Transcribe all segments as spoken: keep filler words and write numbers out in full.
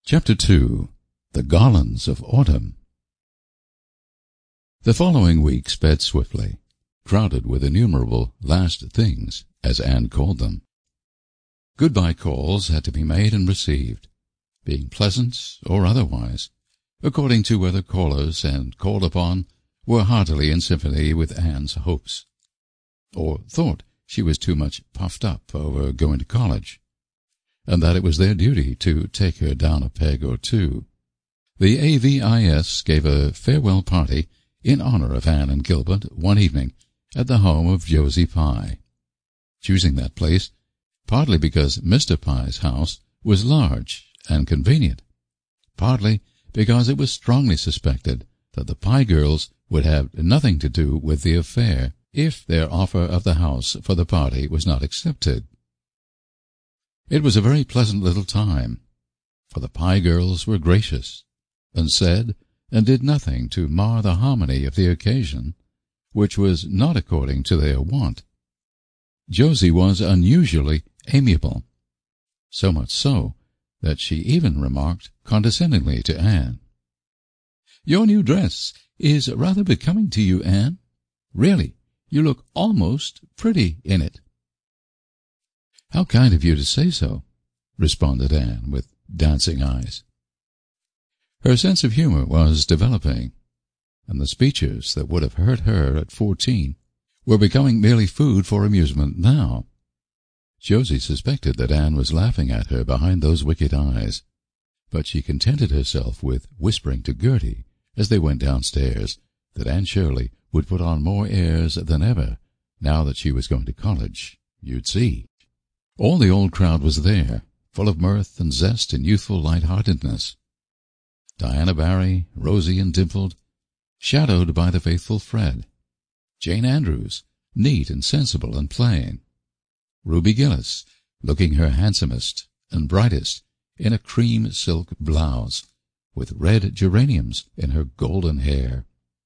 Chapter two. The Garlands of Autumn. The following week sped swiftly, crowded with innumerable last things, as Anne called them. Goodbye calls had to be made and received, being pleasant or otherwise, according to whether callers and called upon were heartily in sympathy with Anne's hopes, or thought she was too much puffed up over going to college, and that it was their duty to take her down a peg or two. The A V I S gave a farewell party in honor of Anne and Gilbert one evening at the home of Josie Pye, choosing that place partly because Mister Pye's house was large and convenient, partly because it was strongly suspected that the Pye girls would have nothing to do with the affair if their offer of the house for the party was not accepted. It was a very pleasant little time, for the Pye girls were gracious, and said and did nothing to mar the harmony of the occasion, which was not according to their wont. Josie was unusually amiable, so much so that she even remarked condescendingly to Anne, "Your new dress is rather becoming to you, Anne. Really, you look almost pretty in it." "How kind of you to say so," responded Anne, with dancing eyes. Her sense of humor was developing, and the speeches that would have hurt her at fourteen were becoming merely food for amusement now. Josie suspected that Anne was laughing at her behind those wicked eyes, but she contented herself with whispering to Gertie as they went downstairs that Anne Shirley would put on more airs than ever now that she was going to college. You'd see. All the old crowd was there, full of mirth and zest and youthful light-heartedness. Diana Barry, rosy and dimpled, shadowed by the faithful Fred. Jane Andrews, neat and sensible and plain. Ruby Gillis, looking her handsomest and brightest in a cream silk blouse, with red geraniums in her golden hair.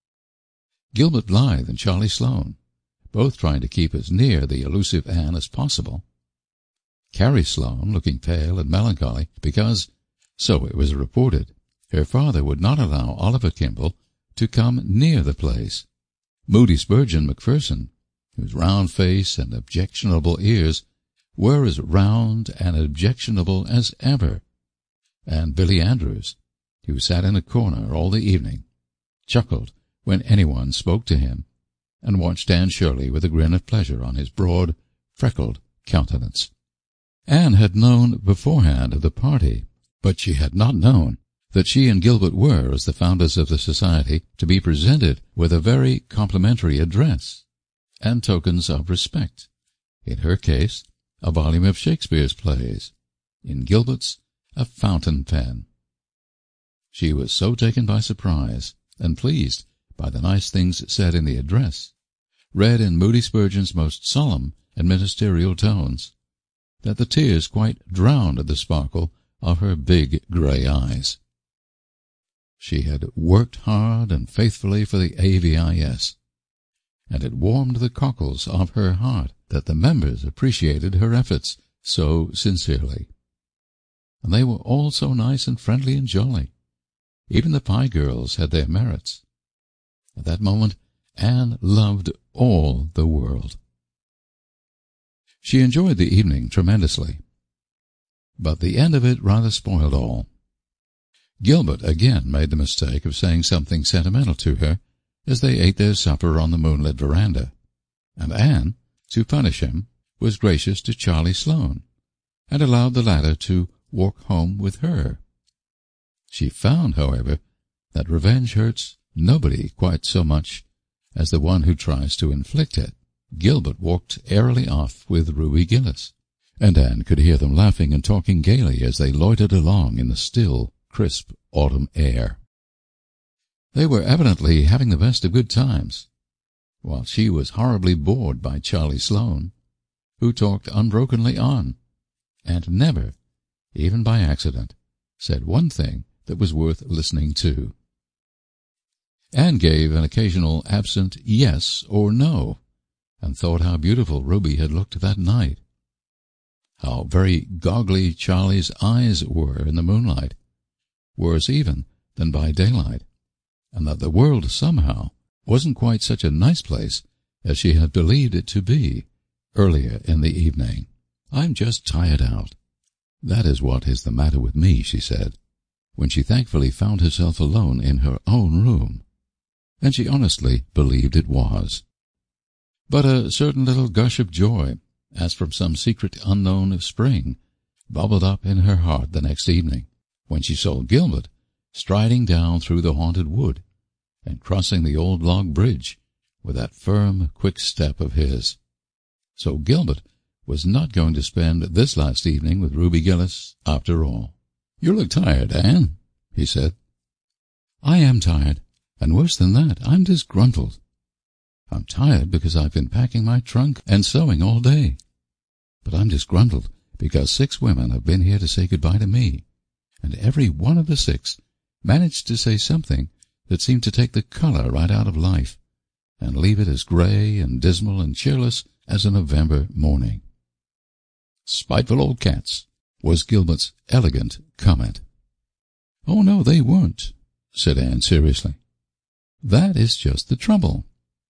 Gilbert Blythe and Charlie Sloane, both trying to keep as near the elusive Anne as possible. Carrie Sloane, looking pale and melancholy because, so it was reported, her father would not allow Oliver Kimball to come near the place. Moody Spurgeon McPherson, whose round face and objectionable ears were as round and objectionable as ever, and Billy Andrews, who sat in a corner all the evening, chuckled when anyone spoke to him, and watched Anne Shirley with a grin of pleasure on his broad, freckled countenance. Anne had known beforehand of the party, but she had not known that she and Gilbert were, as the founders of the society, to be presented with a very complimentary address, and tokens of respect. In her case, a volume of Shakespeare's plays. In Gilbert's, a fountain pen. She was so taken by surprise, and pleased by the nice things said in the address, read in Moody Spurgeon's most solemn and ministerial tones, that the tears quite drowned the sparkle of her big gray eyes. She had worked hard and faithfully for the A V I S, and it warmed the cockles of her heart that the members appreciated her efforts so sincerely. And they were all so nice and friendly and jolly. Even the Pye girls had their merits. At that moment Anne loved all the world. She enjoyed the evening tremendously, but the end of it rather spoiled all. Gilbert again made the mistake of saying something sentimental to her as they ate their supper on the moonlit veranda, and Anne, to punish him, was gracious to Charlie Sloane, and allowed the latter to walk home with her. She found, however, that revenge hurts nobody quite so much as the one who tries to inflict it. Gilbert walked airily off with Ruby Gillis, and Anne could hear them laughing and talking gaily as they loitered along in the still, crisp autumn air. They were evidently having the best of good times, while she was horribly bored by Charlie Sloane, who talked unbrokenly on, and never, even by accident, said one thing that was worth listening to. Anne gave an occasional absent yes or no, and thought how beautiful Ruby had looked that night. How very goggly Charlie's eyes were in the moonlight, worse even than by daylight, and that the world somehow wasn't quite such a nice place as she had believed it to be earlier in the evening. "I'm just tired out. That is what is the matter with me," she said, when she thankfully found herself alone in her own room. And she honestly believed it was. But a certain little gush of joy, as from some secret unknown spring, bubbled up in her heart the next evening, when she saw Gilbert striding down through the haunted wood, and crossing the old log bridge with that firm, quick step of his. So Gilbert was not going to spend this last evening with Ruby Gillis after all. "You look tired, Anne," he said. "I am tired, and worse than that, I'm disgruntled. I'm tired because I've been packing my trunk and sewing all day. But I'm disgruntled because six women have been here to say goodbye to me, and every one of the six managed to say something that seemed to take the color right out of life, and leave it as gray and dismal and cheerless as a November morning." "Spiteful old cats," was Gilbert's elegant comment. "Oh, no, they weren't," said Anne seriously. "That is just the trouble.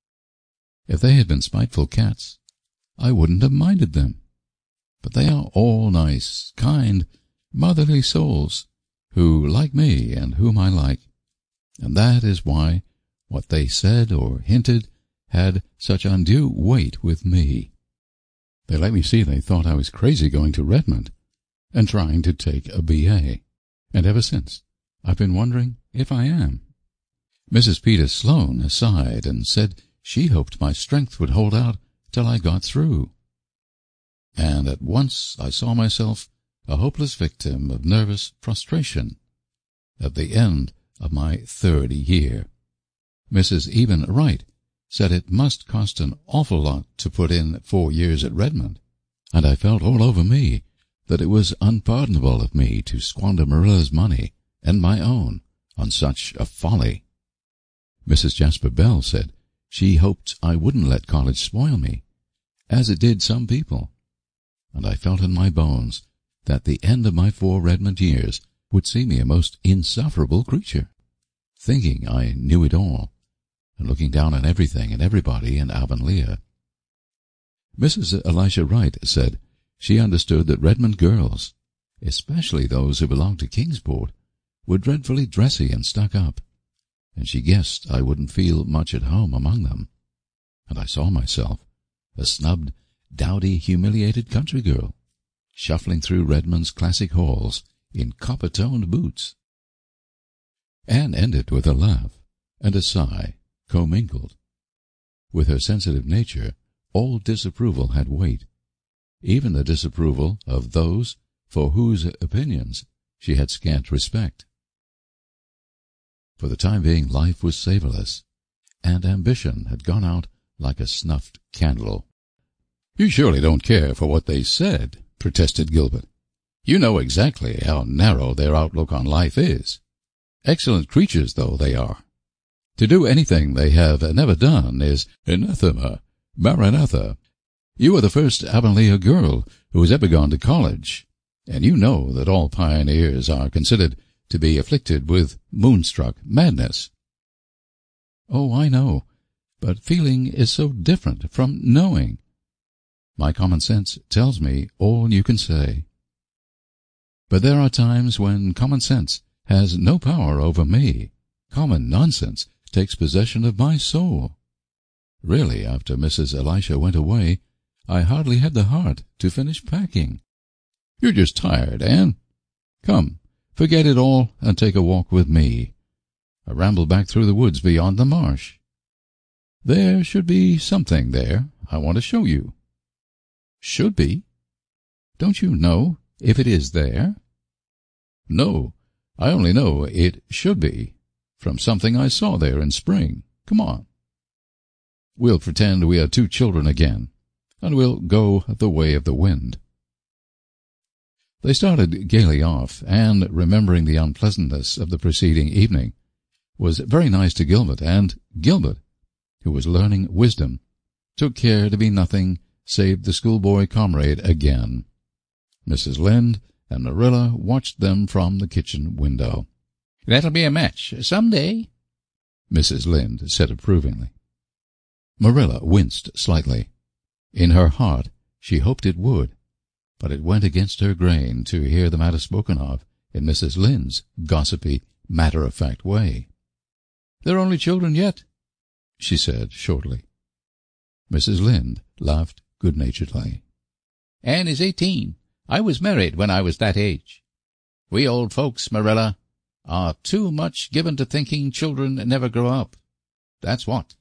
If they had been spiteful cats, I wouldn't have minded them. But they are all nice, kind, motherly souls, who like me and whom I like, and that is why what they said or hinted had such undue weight with me. They let me see they thought I was crazy going to Redmond and trying to take a B A, and ever since I've been wondering if I am." Missus Peter Sloane sighed and said she hoped my strength would hold out till I got through. And at once I saw myself a hopeless victim of nervous prostration at the end of my third year. Missus Eben Wright said it must cost an awful lot to put in four years at Redmond, and I felt all over me that it was unpardonable of me to squander Marilla's money and my own on such a folly. Missus Jasper Bell said she hoped I wouldn't let college spoil me, as it did some people, and I felt in my bones that the end of my four Redmond years would see me a most insufferable creature, thinking I knew it all, and looking down on everything and everybody in Avonlea. Missus Elisha Wright said she understood that Redmond girls, especially those who belonged to Kingsport, were dreadfully dressy and stuck up, and she guessed I wouldn't feel much at home among them. And I saw myself, a snubbed, dowdy, humiliated country girl, shuffling through Redmond's classic halls in copper-toned boots. Anne ended with a laugh and a sigh commingled. With her sensitive nature, all disapproval had weight, even the disapproval of those for whose opinions she had scant respect. For the time being, life was savourless, and ambition had gone out like a snuffed candle. "You surely don't care for what they said," protested Gilbert. "You know exactly how narrow their outlook on life is. Excellent creatures though they are. To do anything they have never done is anathema, maranatha. You are the first Avonlea girl who has ever gone to college, and you know that all pioneers are considered to be afflicted with moonstruck madness." "Oh, I know, but feeling is so different from knowing. My common sense tells me all you can say. But there are times when common sense has no power over me. Common nonsense takes possession of my soul. Really, after Missus Elisha went away, I hardly had the heart to finish packing." "You're just tired, Anne. Come, forget it all and take a walk with me. A ramble back through the woods beyond the marsh. There should be something there I want to show you." "Should be? Don't you know if it is there?" "No, I only know it should be, from something I saw there in spring. Come on. We'll pretend we are two children again, and we'll go the way of the wind." They started gaily off, and, remembering the unpleasantness of the preceding evening, was very nice to Gilbert, and Gilbert, who was learning wisdom, took care to be nothing save the schoolboy comrade again. Missus Lynde and Marilla watched them from the kitchen window. That'll be a match some day, Missus Lynde said approvingly. Marilla winced slightly. In her heart she hoped it would, but it went against her grain to hear the matter spoken of in Missus Lynde's gossipy, matter-of-fact way. "They're only children yet," she said shortly. Missus Lynde laughed good-naturedly. "Anne is eighteen. I was married when I was that age. We old folks, Marilla, are too much given to thinking children never grow up. That's what.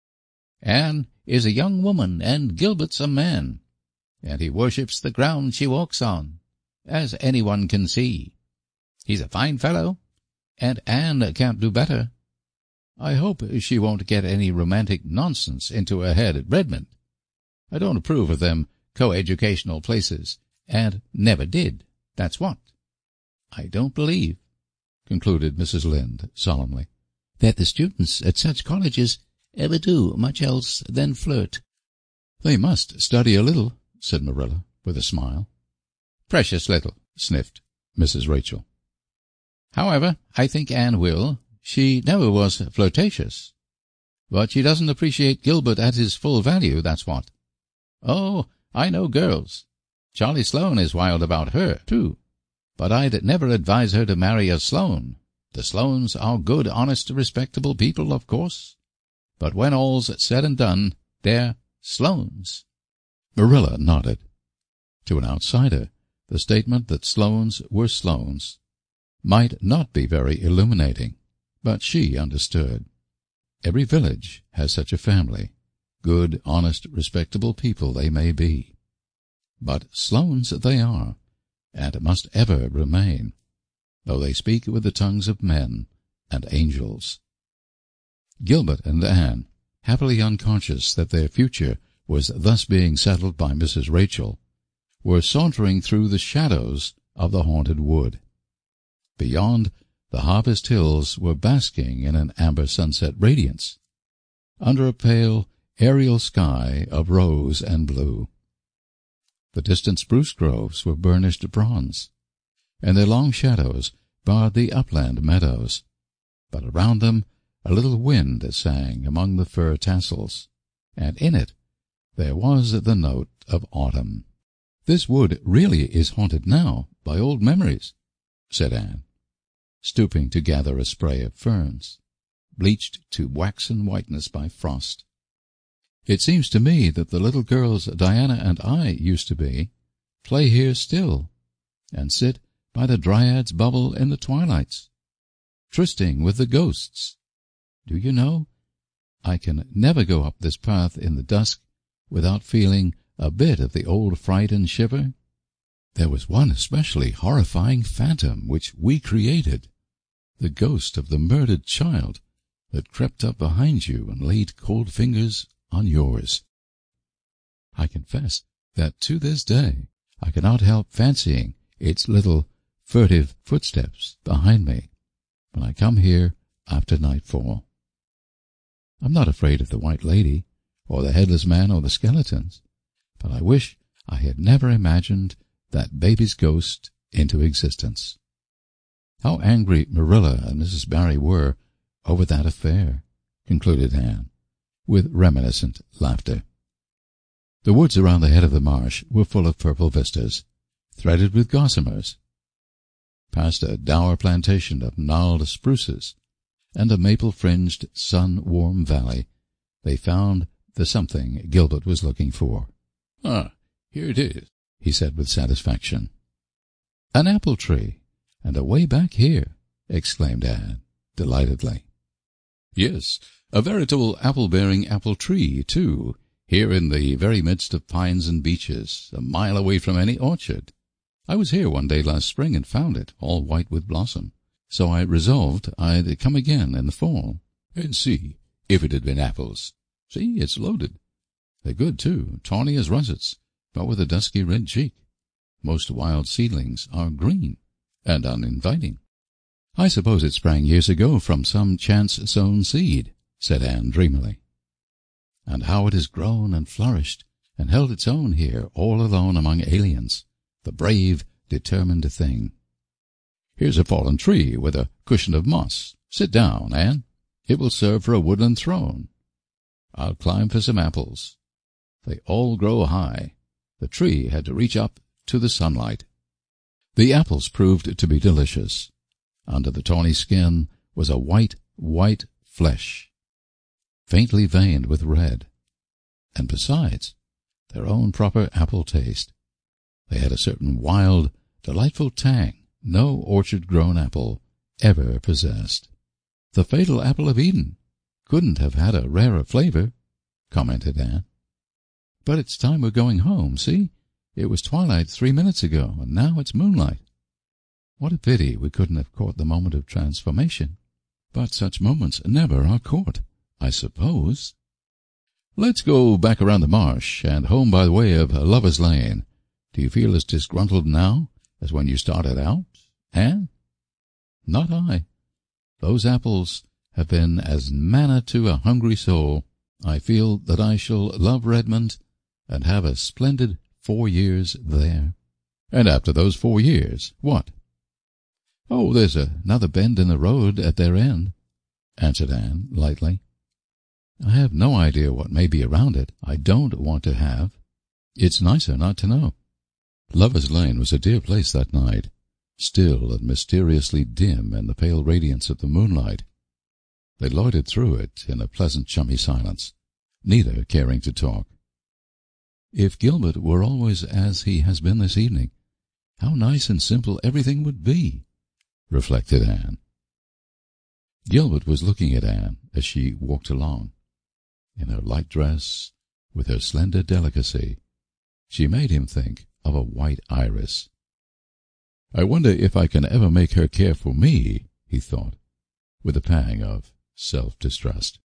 Anne is a young woman, and Gilbert's a man, and he worships the ground she walks on, as anyone can see. He's a fine fellow, and Anne can't do better. I hope she won't get any romantic nonsense into her head at Redmond. I don't approve of them co-educational places, and never did. That's what. I don't believe," concluded Missus Lynde solemnly, "that the students at such colleges ever do much else than flirt." "They must study a little," said Marilla, with a smile. "Precious little," sniffed Missus Rachel. "However, I think Anne will. She never was flirtatious. But she doesn't appreciate Gilbert at his full value, that's what. Oh, I know girls. Charlie Sloane is wild about her, too. But I'd never advise her to marry a Sloane. The Sloanes are good, honest, respectable people, of course. But when all's said and done, they're Sloanes." Marilla nodded. To an outsider, the statement that Sloanes were Sloanes might not be very illuminating, but she understood. Every village has such a family. Good, honest, respectable people they may be. But Sloanes they are, and must ever remain, though they speak with the tongues of men and angels. Gilbert and Anne, happily unconscious that their future was thus being settled by Missus Rachel, were sauntering through the shadows of the haunted wood. Beyond, the Harvest Hills were basking in an amber sunset radiance, under a pale, aerial sky of rose and blue. The distant spruce groves were burnished bronze, and their long shadows barred the upland meadows, but around them a little wind sang among the fir tassels, and in it there was the note of autumn. "This wood really is haunted now by old memories," said Anne, stooping to gather a spray of ferns, bleached to waxen whiteness by frost. "It seems to me that the little girls Diana and I used to be play here still, and sit by the Dryad's bubble in the twilights, trysting with the ghosts. Do you know, I can never go up this path in the dusk without feeling a bit of the old fright and shiver. There was one especially horrifying phantom which we created, the ghost of the murdered child that crept up behind you and laid cold fingers on yours. I confess that to this day I cannot help fancying its little furtive footsteps behind me when I come here after nightfall. I'm not afraid of the White Lady, or the Headless Man, or the skeletons, but I wish I had never imagined that baby's ghost into existence." How angry Marilla and Missus Barry were over that affair, concluded Anne, with reminiscent laughter. The woods around the head of the marsh were full of purple vistas, threaded with gossamers. Past a dour plantation of gnarled spruces and a maple-fringed, sun-warm valley, they found the something Gilbert was looking for. "Ah, here it is," he said with satisfaction. "An apple tree, and away back here," exclaimed Anne, delightedly. "Yes, a veritable apple-bearing apple tree, too, here in the very midst of pines and beeches, a mile away from any orchard. I was here one day last spring and found it, all white with blossom, so I resolved I'd come again in the fall, and see if it had been apples. See, it's loaded. They're good, too, tawny as russets, but with a dusky red cheek. Most wild seedlings are green and uninviting." "I suppose it sprang years ago from some chance-sown seed," said Anne dreamily. "And how it has grown and flourished and held its own here all alone among aliens, the brave, determined thing. Here's a fallen tree with a cushion of moss. Sit down, Anne. It will serve for a woodland throne. I'll climb for some apples. They all grow high. The tree had to reach up to the sunlight. The apples proved to be delicious. Under the tawny skin was a white, white flesh, faintly veined with red, and besides, their own proper apple taste. They had a certain wild, delightful tang no orchard-grown apple ever possessed. The fatal apple of Eden couldn't have had a rarer flavor, commented Anne. But it's time we're going home, see? It was twilight three minutes ago, and now it's moonlight. What a pity we couldn't have caught the moment of transformation. But such moments never are caught, I suppose. Let's go back around the marsh and home by the way of Lover's Lane. Do you feel as disgruntled now as when you started out, Anne? Not I. Those apples have been as manna to a hungry soul. I feel that I shall love Redmond and have a splendid four years there. And after those four years, what? Oh, there's another bend in the road at their end, answered Anne lightly. I have no idea what may be around it. I don't want to have. It's nicer not to know. Lover's Lane was a dear place that night, still and mysteriously dim in the pale radiance of the moonlight. They loitered through it in a pleasant chummy silence, neither caring to talk. If Gilbert were always as he has been this evening, how nice and simple everything would be, reflected Anne. Gilbert was looking at Anne as she walked along. In her light dress, with her slender delicacy, she made him think of a white iris. I wonder if I can ever make her care for me, he thought, with a pang of self-distrust.